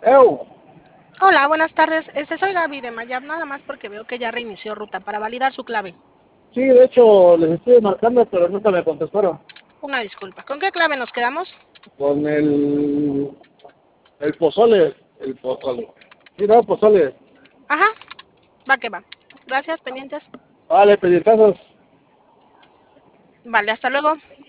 Eu, Hola, buenas tardes. Soy Gaby de Mayab, nada más porque veo que ya reinició ruta para validar su clave. sí, de hecho, les estuve marcando, pero nunca me contestaron. Una disculpa. ¿Con qué clave nos quedamos? Con el pozole, el pozole. Sí, no, pozole. Ajá, va que va. Gracias, pendientes. Vale, pedietazos. Vale, hasta luego.